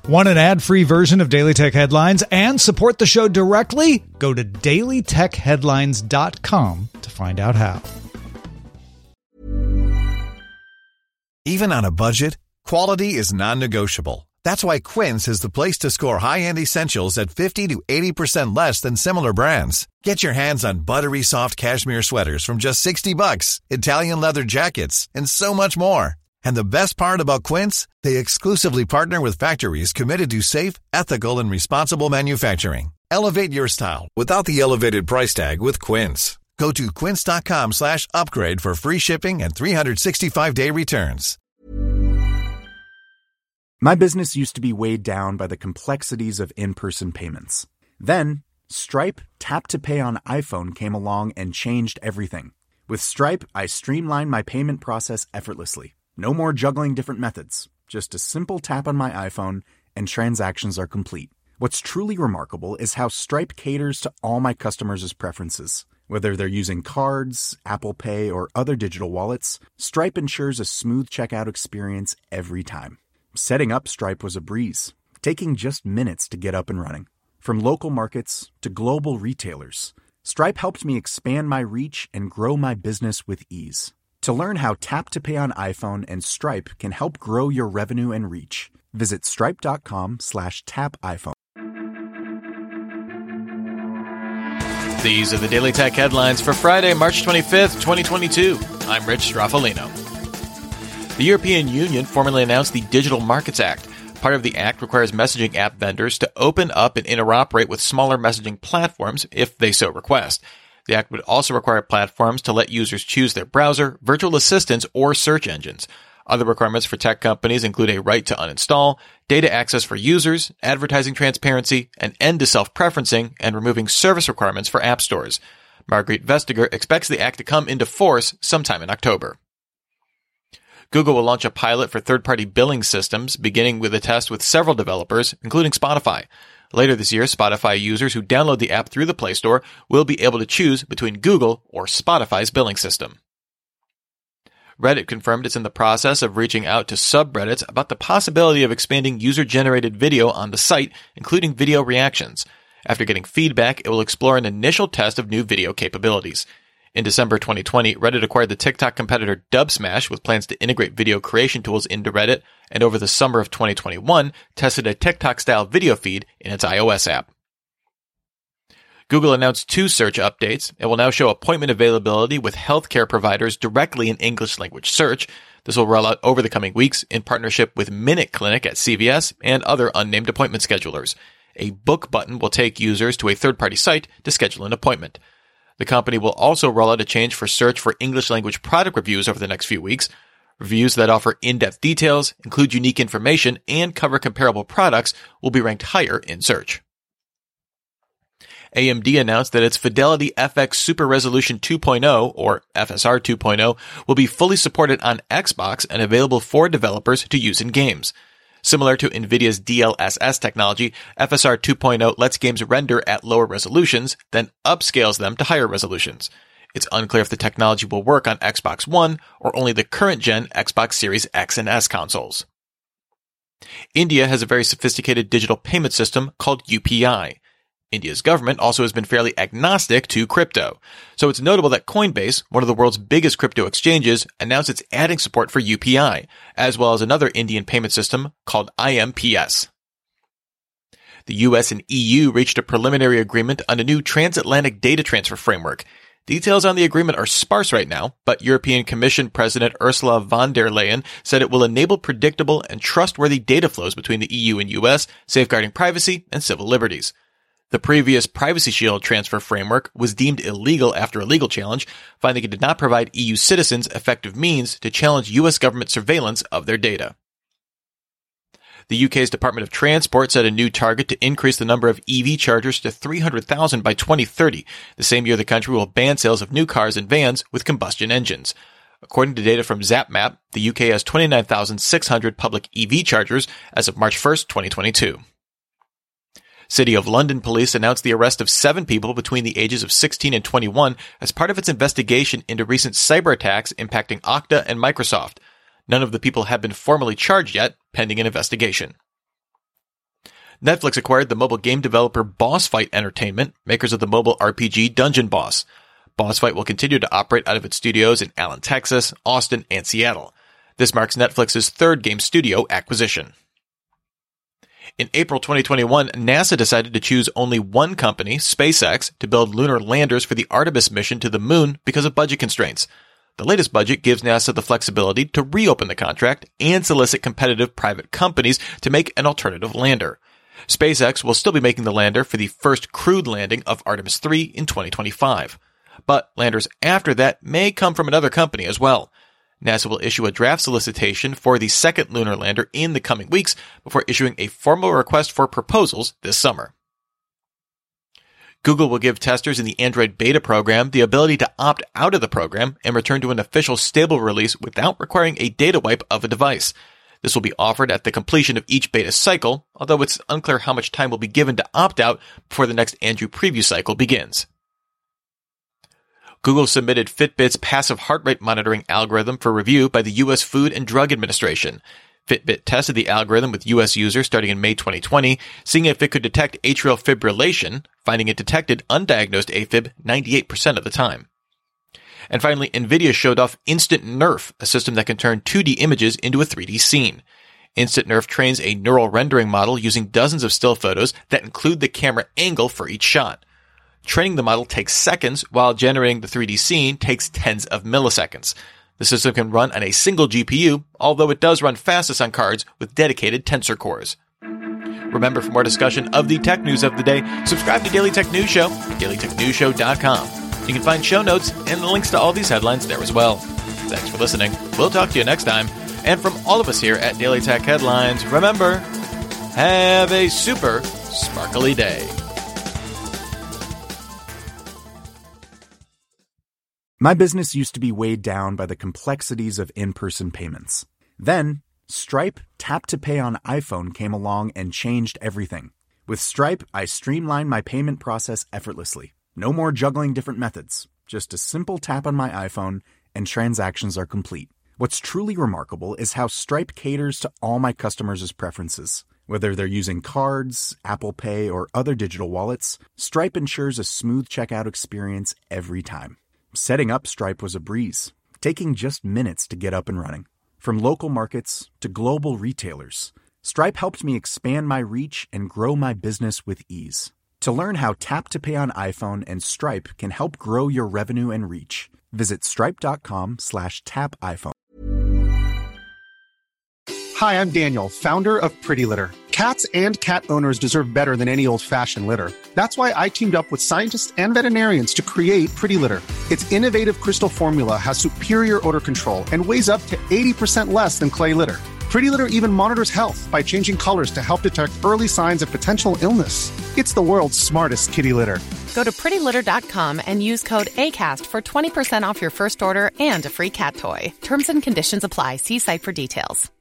Want an ad-free version of Daily Tech Headlines and support the show directly? Go to dailytechheadlines.com to find out how. Even on a budget, quality is non-negotiable. That's why Quince is the place to score high-end essentials at 50 to 80% less than similar brands. Get your hands on buttery soft cashmere sweaters from just $60, Italian leather jackets, and so much more. And the best part about Quince, they exclusively partner with factories committed to safe, ethical, and responsible manufacturing. Elevate your style without the elevated price tag with Quince. Go to quince.com/upgrade for free shipping and 365-day returns. My business used to be weighed down by the complexities of in-person payments. Then, Stripe Tap to Pay on iPhone came along and changed everything. With Stripe, I streamlined my payment process effortlessly. No more juggling different methods. Just a simple tap on my iPhone and transactions are complete. What's truly remarkable is how Stripe caters to all my customers' preferences. Whether they're using cards, Apple Pay, or other digital wallets, Stripe ensures a smooth checkout experience every time. Setting up Stripe was a breeze, taking just minutes to get up and running. From local markets to global retailers, Stripe helped me expand my reach and grow my business with ease. To learn how Tap to Pay on iPhone and Stripe can help grow your revenue and reach, visit stripe.com/tapiphone. These are the Daily Tech Headlines for Friday, March 25th, 2022. I'm Rich Straffolino. The European Union formally announced the Digital Markets Act. Part of the act requires messaging app vendors to open up and interoperate with smaller messaging platforms if they so request. The act would also require platforms to let users choose their browser, virtual assistants, or search engines. Other requirements for tech companies include a right to uninstall, data access for users, advertising transparency, an end to self-preferencing, and removing service requirements for app stores. Margrethe Vestager expects the act to come into force sometime in October. Google will launch a pilot for third-party billing systems, beginning with a test with several developers, including Spotify. Later this year, Spotify users who download the app through the Play Store will be able to choose between Google or Spotify's billing system. Reddit confirmed it's in the process of reaching out to subreddits about the possibility of expanding user-generated video on the site, including video reactions. After getting feedback, it will explore an initial test of new video capabilities. In December 2020, Reddit acquired the TikTok competitor Dubsmash with plans to integrate video creation tools into Reddit, and over the summer of 2021, tested a TikTok-style video feed in its iOS app. Google announced 2 search updates. It will now show appointment availability with healthcare providers directly in English language search. This will roll out over the coming weeks in partnership with Minute Clinic at CVS and other unnamed appointment schedulers. A book button will take users to a third-party site to schedule an appointment. The company will also roll out a change for search for English language product reviews over the next few weeks. Reviews that offer in-depth details, include unique information, and cover comparable products will be ranked higher in search. AMD announced that its Fidelity FX Super Resolution 2.0, or FSR 2.0, will be fully supported on Xbox and available for developers to use in games. Similar to NVIDIA's DLSS technology, FSR 2.0 lets games render at lower resolutions, then upscales them to higher resolutions. It's unclear if the technology will work on Xbox One or only the current-gen Xbox Series X and S consoles. India has a very sophisticated digital payment system called UPI. India's government also has been fairly agnostic to crypto. So it's notable that Coinbase, one of the world's biggest crypto exchanges, announced it's adding support for UPI, as well as another Indian payment system called IMPS. The US and EU reached a preliminary agreement on a new transatlantic data transfer framework. Details on the agreement are sparse right now, but European Commission President Ursula von der Leyen said it will enable predictable and trustworthy data flows between the EU and US, safeguarding privacy and civil liberties. The previous Privacy Shield transfer framework was deemed illegal after a legal challenge, finding it did not provide EU citizens effective means to challenge US government surveillance of their data. The UK's Department of Transport set a new target to increase the number of EV chargers to 300,000 by 2030, the same year the country will ban sales of new cars and vans with combustion engines. According to data from ZapMap, the UK has 29,600 public EV chargers as of March 1st, 2022. City of London police announced the arrest of 7 people between the ages of 16 and 21 as part of its investigation into recent cyber attacks impacting Okta and Microsoft. None of the people have been formally charged yet, pending an investigation. Netflix acquired the mobile game developer Boss Fight Entertainment, makers of the mobile RPG Dungeon Boss. Boss Fight will continue to operate out of its studios in Allen, Texas, Austin, and Seattle. This marks Netflix's third game studio acquisition. In April 2021, NASA decided to choose only one company, SpaceX, to build lunar landers for the Artemis mission to the moon because of budget constraints. The latest budget gives NASA the flexibility to reopen the contract and solicit competitive private companies to make an alternative lander. SpaceX will still be making the lander for the first crewed landing of Artemis 3 in 2025. But landers after that may come from another company as well. NASA will issue a draft solicitation for the second lunar lander in the coming weeks before issuing a formal request for proposals this summer. Google will give testers in the Android beta program the ability to opt out of the program and return to an official stable release without requiring a data wipe of a device. This will be offered at the completion of each beta cycle, although it's unclear how much time will be given to opt out before the next Android preview cycle begins. Google submitted Fitbit's passive heart rate monitoring algorithm for review by the U.S. Food and Drug Administration. Fitbit tested the algorithm with U.S. users starting in May 2020, seeing if it could detect atrial fibrillation, finding it detected undiagnosed AFib 98% of the time. And finally, NVIDIA showed off Instant Nerf, a system that can turn 2D images into a 3D scene. Instant Nerf trains a neural rendering model using dozens of still photos that include the camera angle for each shot. Training the model takes seconds, while generating the 3D scene takes tens of milliseconds. The system can run on a single GPU, although it does run fastest on cards with dedicated tensor cores. Remember, for more discussion of the tech news of the day, subscribe to Daily Tech News Show at dailytechnewsshow.com. You can find show notes and the links to all these headlines there as well. Thanks for listening. We'll talk to you next time. And from all of us here at Daily Tech Headlines, remember, have a super sparkly day. My business used to be weighed down by the complexities of in-person payments. Then, Stripe Tap to Pay on iPhone came along and changed everything. With Stripe, I streamlined my payment process effortlessly. No more juggling different methods. Just a simple tap on my iPhone and transactions are complete. What's truly remarkable is how Stripe caters to all my customers' preferences. Whether they're using cards, Apple Pay, or other digital wallets, Stripe ensures a smooth checkout experience every time. Setting up Stripe was a breeze, taking just minutes to get up and running. From local markets to global retailers, Stripe helped me expand my reach and grow my business with ease. To learn how Tap to Pay on iPhone and Stripe can help grow your revenue and reach, visit stripe.com/tapiphone. Hi, I'm Daniel, founder of Pretty Litter. Cats and cat owners deserve better than any old-fashioned litter. That's why I teamed up with scientists and veterinarians to create Pretty Litter. Its innovative crystal formula has superior odor control and weighs up to 80% less than clay litter. Pretty Litter even monitors health by changing colors to help detect early signs of potential illness. It's the world's smartest kitty litter. Go to prettylitter.com and use code ACAST for 20% off your first order and a free cat toy. Terms and conditions apply. See site for details.